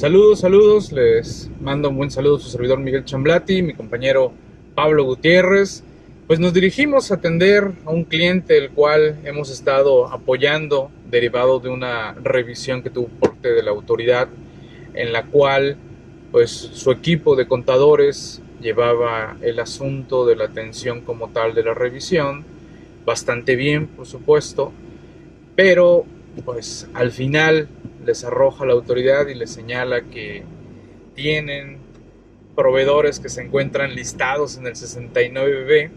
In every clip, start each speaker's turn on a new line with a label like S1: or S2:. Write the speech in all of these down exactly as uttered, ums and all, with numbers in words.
S1: Saludos, saludos, les mando un buen saludo a su servidor Miguel Chamblati, mi compañero Pablo Gutiérrez. Pues nos dirigimos a atender a un cliente el cual hemos estado apoyando derivado de una revisión que tuvo por parte de la autoridad, en la cual pues su equipo de contadores llevaba el asunto de la atención como tal de la revisión, bastante bien por supuesto, pero pues al final les arroja la autoridad y les señala que tienen proveedores que se encuentran listados en el sesenta y nueve B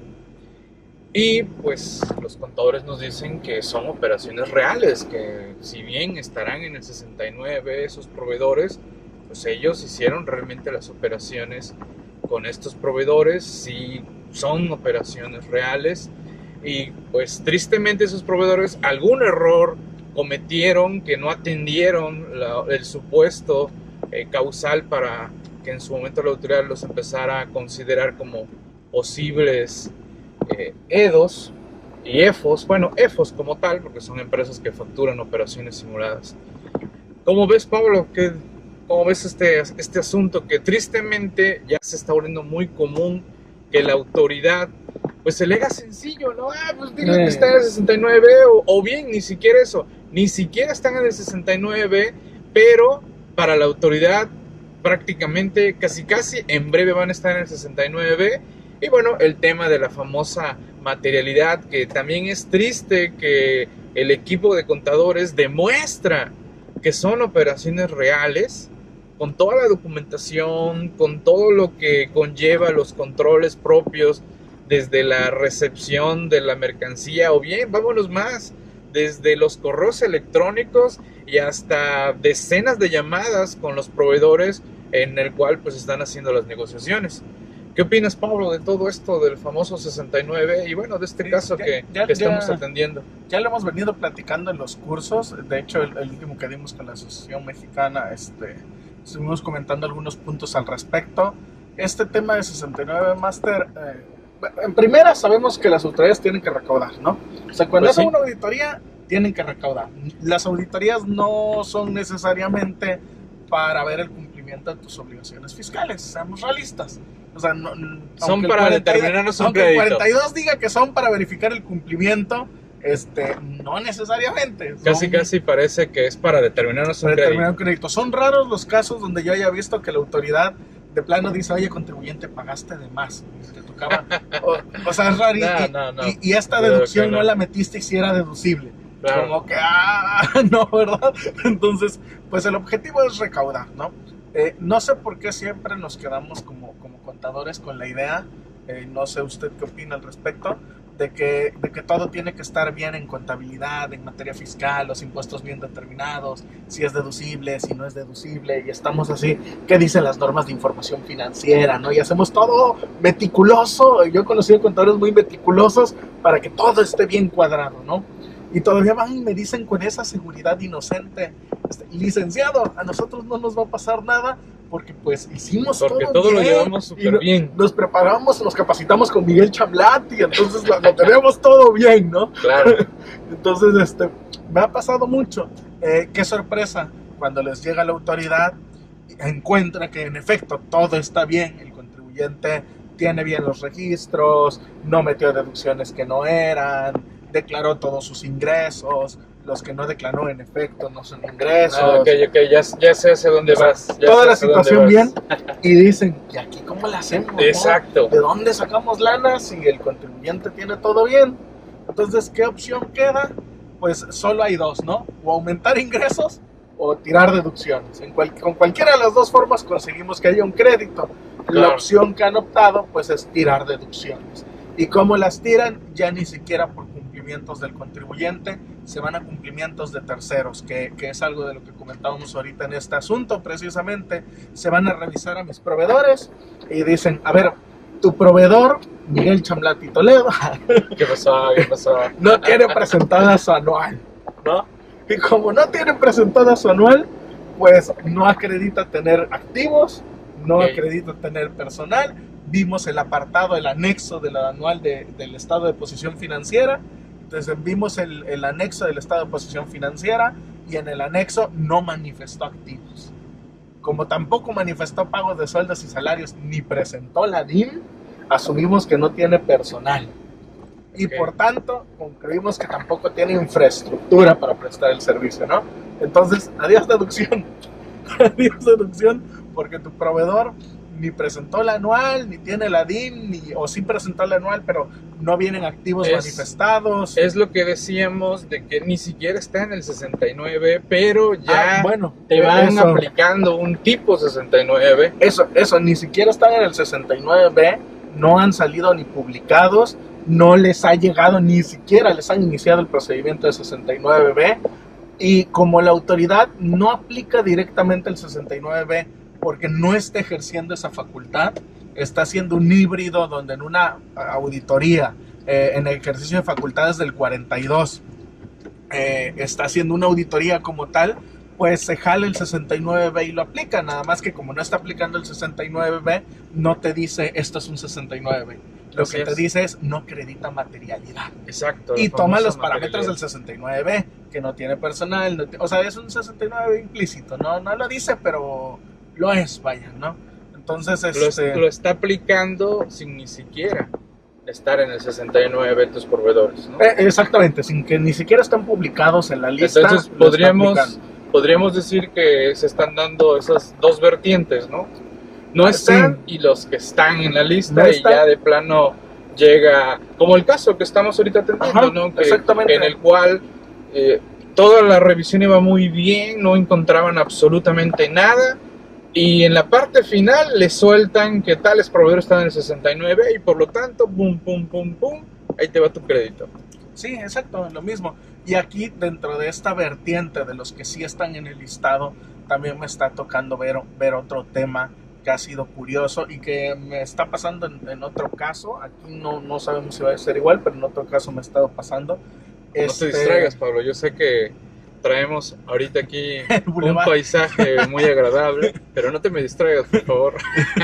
S1: y pues los contadores nos dicen que son operaciones reales, que si bien estarán en el sesenta y nueve B esos proveedores, pues ellos hicieron realmente las operaciones con estos proveedores, si son operaciones reales y pues tristemente esos proveedores algún error cometieron, que no atendieron la, el supuesto eh, causal para que en su momento la autoridad los empezara a considerar como posibles eh, E D Os y E F Os, bueno, E F Os como tal, porque son empresas que facturan operaciones simuladas. ¿Cómo ves, Pablo? ¿Qué, ¿Cómo ves este, este asunto que tristemente ya se está volviendo muy común que la autoridad pues se le haga sencillo, ¿no? Ah, pues dile que está en el sesenta y nueve B, o, o bien, ni siquiera eso, ni siquiera están en el sesenta y nueve B, pero para la autoridad prácticamente, casi casi, en breve van a estar en el sesenta y nueve B, y bueno, el tema de la famosa materialidad, que también es triste que el equipo de contadores demuestra que son operaciones reales, con toda la documentación, con todo lo que conlleva los controles propios, desde la recepción de la mercancía, o bien, vámonos más, desde los correos electrónicos y hasta decenas de llamadas con los proveedores en el cual pues están haciendo las negociaciones. ¿Qué opinas, Pablo, de todo esto del famoso sesenta y nueve y bueno, de este sí, caso ya, que, ya, que estamos
S2: ya,
S1: atendiendo?
S2: Ya lo hemos venido platicando en los cursos. De hecho, el, el último que dimos con la Asociación Mexicana, este, estuvimos comentando algunos puntos al respecto. Este tema de sesenta y nueve Master, eh, en primera sabemos que las autoridades tienen que recaudar, ¿no? O sea, cuando pues hacen sí. una auditoría, tienen que recaudar. Las auditorías no son necesariamente para ver el cumplimiento de tus obligaciones fiscales, seamos realistas. O sea, no,
S1: son para determinarnos un crédito.
S2: Aunque el cuarenta y dos diga que son para verificar el cumplimiento, este, no necesariamente. Son,
S1: casi casi parece que es para determinarnos un,
S2: para
S1: crédito.
S2: determinar un crédito. Son raros los casos donde yo haya visto que la autoridad de plano dice, oye, contribuyente, pagaste de más. Te tocaba. O, o sea, es raro.
S1: No,
S2: y,
S1: no, no.
S2: y, y esta deducción no. no la metiste y si era deducible. Claro. Como que, ah, no, ¿verdad? Entonces, pues el objetivo es recaudar, ¿no? Eh, no sé por qué siempre nos quedamos como, como contadores con la idea, eh, no sé usted qué opina al respecto, de que, de que todo tiene que estar bien en contabilidad, en materia fiscal, los impuestos bien determinados, si es deducible, si no es deducible, y estamos así, ¿qué dicen las normas de información financiera, no? Y hacemos todo meticuloso. Yo he conocido contadores muy meticulosos para que todo esté bien cuadrado, ¿no? Y todavía van y me dicen con esa seguridad inocente, este, licenciado, a nosotros no nos va a pasar nada porque pues hicimos
S1: porque
S2: todo,
S1: todo
S2: bien,
S1: lo llevamos súper bien.
S2: Nos preparamos, nos capacitamos con Miguel Chamblati, entonces lo, lo tenemos todo bien, ¿no?
S1: Claro.
S2: Entonces, este, me ha pasado mucho. Eh, qué sorpresa cuando les llega la autoridad, encuentra que en efecto todo está bien, el contribuyente tiene bien los registros, no metió deducciones que no eran, declaró todos sus ingresos, los que no declaró en efecto no son ingresos.
S1: Ah, ok, ok, ya, ya sé hacia dónde vas. Ya
S2: toda la situación bien, y dicen, ¿y aquí cómo la hacemos?
S1: Exacto.
S2: ¿No? ¿De dónde sacamos lana si el contribuyente tiene todo bien? Entonces, ¿qué opción queda? Pues solo hay dos, ¿no? O aumentar ingresos o tirar deducciones. En cual, con cualquiera de las dos formas conseguimos que haya un crédito. Claro. La opción que han optado, pues, es tirar deducciones. ¿Y cómo las tiran? Ya ni siquiera por cumplimientos del contribuyente, se van a cumplimientos de terceros, que, que es algo de lo que comentábamos ahorita en este asunto, precisamente. Se van a revisar a mis proveedores y dicen, a ver, tu proveedor, Miguel Chamblati Toledo,
S1: ¿qué pasó? ¿Qué pasó?
S2: No tiene presentada su anual, ¿no? Y como no tiene presentada su anual, pues no acredita tener activos, no okay. acredita tener personal. Vimos el apartado, el anexo del anual de, del estado de posición financiera. Entonces vimos el, el anexo del estado de posición financiera y en el anexo no manifestó activos. como tampoco manifestó pagos de sueldos y salarios ni presentó la D I M, asumimos que no tiene personal. Y okay. por tanto, concluimos que tampoco tiene infraestructura para prestar el servicio, ¿no? Entonces, adiós deducción. Adiós deducción, porque tu proveedor ni presentó la anual, ni tiene la D I M, ni, o sí presentó la anual, pero no vienen activos es, manifestados.
S1: Es lo que decíamos de que ni siquiera está en el sesenta y nueve, pero ya
S2: ah, bueno,
S1: te van
S2: eso,
S1: aplicando un tipo sesenta y nueve.
S2: Eso, eso, ni siquiera están en el sesenta y nueve B, no han salido ni publicados, no les ha llegado, ni siquiera les han iniciado el procedimiento de sesenta y nueve B, y como la autoridad no aplica directamente el sesenta y nueve B porque no está ejerciendo esa facultad, está haciendo un híbrido donde en una auditoría, eh, en el ejercicio de facultades del cuarenta y dos, eh, está haciendo una auditoría como tal, pues se jala el sesenta y nueve B y lo aplica, nada más que como no está aplicando el sesenta y nueve B, no te dice esto es un sesenta y nueve B. Lo Así que es. te dice es no acredita materialidad.
S1: Exacto.
S2: Y toma los parámetros del sesenta y nueve B, que no tiene personal, no o sea, es un sesenta y nueve B implícito, no, no lo dice, pero lo es, vaya, ¿no? Entonces,
S1: lo,
S2: este...
S1: lo está aplicando sin ni siquiera estar en el sesenta y nueve B tus proveedores, ¿no?
S2: Eh, exactamente, sin que ni siquiera estén publicados en la lista.
S1: Entonces podríamos, podríamos decir que se están dando esas dos vertientes, ¿no? No están, sí. Y los que están en la lista no y ya de plano llega, como el caso que estamos ahorita atendiendo, Ajá, ¿no? Que,
S2: exactamente.
S1: En el cual eh, toda la revisión iba muy bien, no encontraban absolutamente nada, y en la parte final le sueltan que tales proveedores están en el sesenta y nueve y por lo tanto, pum, pum, pum, pum, ahí te va tu crédito.
S2: Sí, exacto, lo mismo. Y aquí dentro de esta vertiente de los que sí están en el listado, también me está tocando ver, ver otro tema que ha sido curioso y que me está pasando en, en otro caso. Aquí no, no sabemos si va a ser igual, pero en otro caso me ha estado pasando.
S1: No
S2: este...
S1: te distraigas, Pablo. Yo sé que traemos ahorita aquí un paisaje muy agradable, pero no te me distraigas, por favor.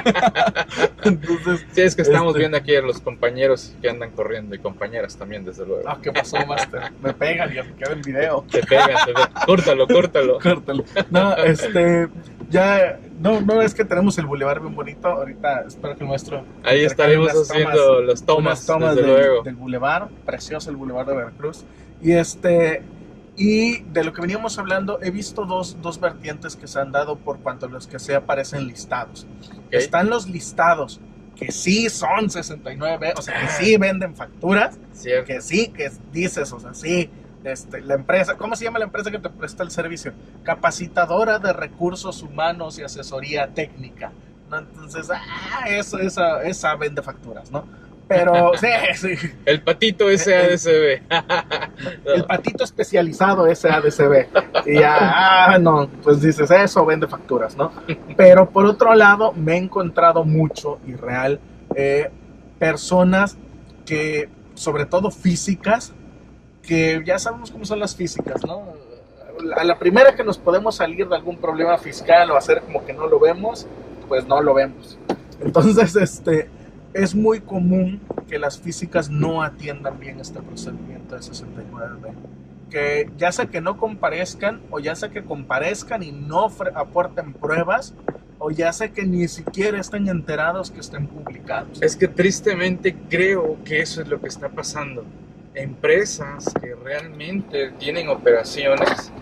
S2: Entonces,
S1: sí, es que estamos
S2: este...
S1: viendo aquí a los compañeros que andan corriendo y compañeras también, desde luego.
S2: Ah, ¿qué pasó, Master? Me pegan y se queda el video.
S1: Te pegan, te pegan. Córtalo, córtalo.
S2: Córtalo. No, este... Ya, no, no es que tenemos el bulevar bien bonito. Ahorita espero que el maestro.
S1: Ahí estaremos haciendo las tomas,
S2: tomas
S1: desde
S2: del,
S1: luego.
S2: del bulevar. Precioso el bulevar de Veracruz. Y este. Y de lo que veníamos hablando, he visto dos, dos vertientes que se han dado por cuanto a los que se aparecen listados. Okay. Están los listados que sí son sesenta y nueve B, o sea, que sí venden facturas.
S1: Cierto.
S2: Que sí, que dices, o sea, sí. Este, la empresa, ¿cómo se llama la empresa que te presta el servicio? Capacitadora de recursos humanos y asesoría técnica, ¿no? Entonces, ah, eso, esa, esa vende facturas, ¿no? Pero, sí, sí.
S1: El patito S A D C B.
S2: el, el patito especializado S A D C B. Y ya, ah, no, pues dices, eso vende facturas, ¿no? Pero por otro lado, me he encontrado mucho y real eh, personas que, sobre todo físicas, que ya sabemos cómo son las físicas, ¿no? A la primera que nos podemos salir de algún problema fiscal o hacer como que no lo vemos, pues no lo vemos. Entonces, este, es muy común que las físicas no atiendan bien este procedimiento de sesenta y nueve B. Que ya sea que no comparezcan, o ya sea que comparezcan y no aporten pruebas, o ya sea que ni siquiera estén enterados que estén publicados.
S1: Es que tristemente creo que eso es lo que está pasando. Empresas que realmente tienen operaciones,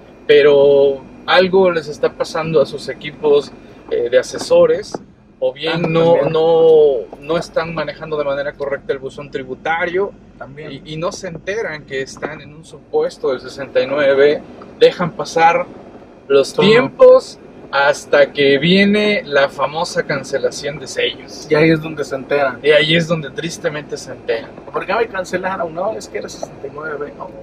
S1: pero algo les está pasando a sus equipos eh, de asesores, o bien ah, no, no, no están manejando de manera correcta el buzón tributario
S2: también.
S1: Y, y no se enteran que están en un supuesto del sesenta y nueve, dejan pasar los Todo. tiempos hasta que viene la famosa cancelación de sellos.
S2: Y ahí es donde se enteran.
S1: Y ahí es donde tristemente se enteran.
S2: ¿Por qué me cancelaron? No, es que era sesenta y nueve. No.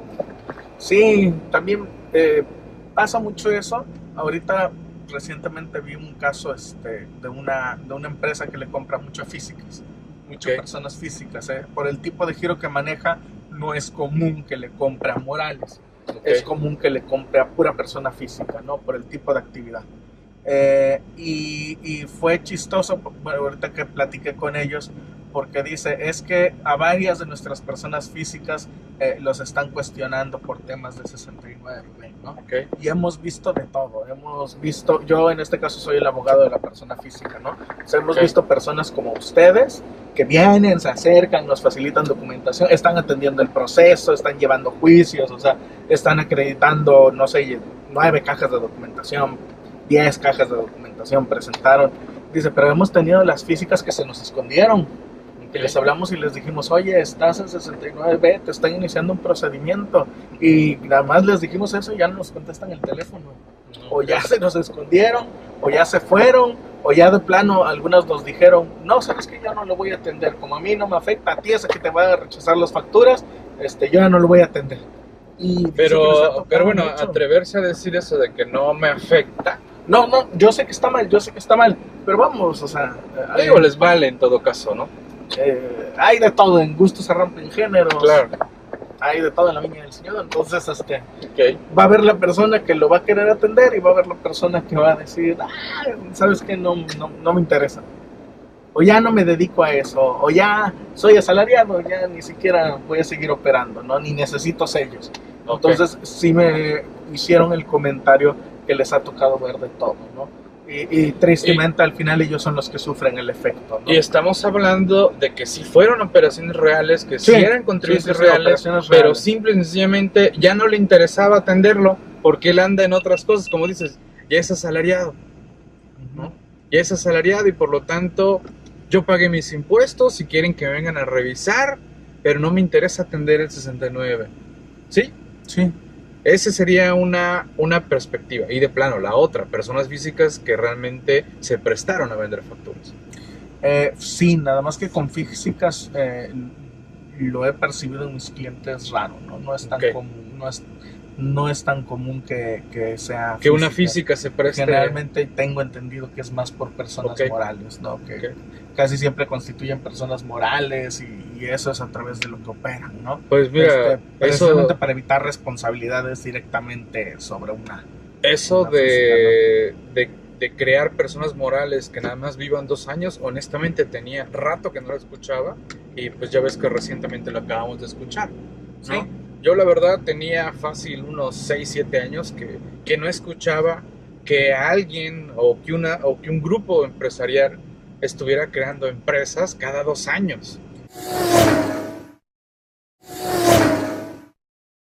S2: Sí, también eh, pasa mucho eso. Ahorita recientemente vi un caso este, de, una, de una empresa que le compra mucho a físicas. Muchas okay. personas físicas. Eh. Por el tipo de giro que maneja, no es común que le compre a morales. Okay. Es común que le compre a pura persona física, ¿no? Por el tipo de actividad. Eh, y, y fue chistoso, bueno, ahorita que platiqué con ellos, porque dice, es que a varias de nuestras personas físicas eh, los están cuestionando por temas de sesenta y nueve B, ¿no?
S1: Okay.
S2: Y hemos visto de todo, hemos visto, yo en este caso soy el abogado de la persona física, ¿no? O sea, hemos okay. visto personas como ustedes que vienen, se acercan, nos facilitan documentación, están atendiendo el proceso, están llevando juicios, o sea, están acreditando, no sé, nueve cajas de documentación, diez cajas de documentación presentaron. Dice, pero hemos tenido las físicas que se nos escondieron. Y les hablamos y les dijimos, oye, estás en sesenta y nueve B, te están iniciando un procedimiento. Y nada más les dijimos eso y ya no nos contestan el teléfono. No, o ya se nos escondieron, o ya se fueron, o ya de plano algunas nos dijeron, no, sabes que yo no lo voy a atender. Como a mí no me afecta, a ti es a que te van a rechazar las facturas, este, yo ya no lo voy a atender. Y
S1: pero, pero bueno, mucho. Atreverse a decir eso de que no me afecta.
S2: No, no, yo sé que está mal, yo sé que está mal, pero vamos, o sea...
S1: Digo, les vale en todo caso, ¿no?
S2: Eh, hay de todo, en gustos se rompen géneros.
S1: Claro.
S2: Hay de todo en la viña del Señor, entonces este,
S1: okay.
S2: va a haber la persona que lo va a querer atender y va a haber la persona que va a decir, ah, ¿sabes qué? No, no, no me interesa. O ya no me dedico a eso, o ya soy asalariado, ya ni siquiera voy a seguir operando, ¿no? Ni necesito sellos. Okay. Entonces sí me hicieron el comentario que les ha tocado ver de todo, ¿no? Y, y tristemente y, al final ellos son los que sufren el efecto, ¿no?
S1: Y estamos hablando de que si fueron operaciones reales, que si sí, eran contribuyentes sí, sí, reales, sí, pero reales. Simple y sencillamente ya no le interesaba atenderlo porque él anda en otras cosas, como dices, ya es asalariado, ¿no? Uh-huh. Ya es asalariado y por lo tanto yo pagué mis impuestos, si quieren que me vengan a revisar, pero no me interesa atender el sesenta y nueve. ¿Sí?
S2: Sí.
S1: Esa sería una, una perspectiva. Y de plano, la otra, personas físicas que realmente se prestaron a vender facturas.
S2: Eh, sí, nada más que con físicas eh, lo he percibido en mis clientes raro, ¿no? No es tan okay. común, no es, no es tan común que, que sea
S1: que física. Una física se preste.
S2: Generalmente tengo entendido que es más por personas okay. morales, ¿no? Que okay. casi siempre constituyen personas morales y, y eso es a través de lo que operan, ¿no?
S1: Pues mira,
S2: este, precisamente eso, para evitar responsabilidades directamente sobre una.
S1: Eso
S2: una
S1: de,
S2: física,
S1: ¿no? de, de crear personas morales que nada más vivan dos años, honestamente tenía rato que no lo escuchaba y pues ya ves que recientemente lo acabamos de escuchar, ¿no? Sí. Yo la verdad tenía fácil unos seis, siete años que, que no escuchaba que alguien o que, una, o que un grupo empresarial estuviera creando empresas cada dos años.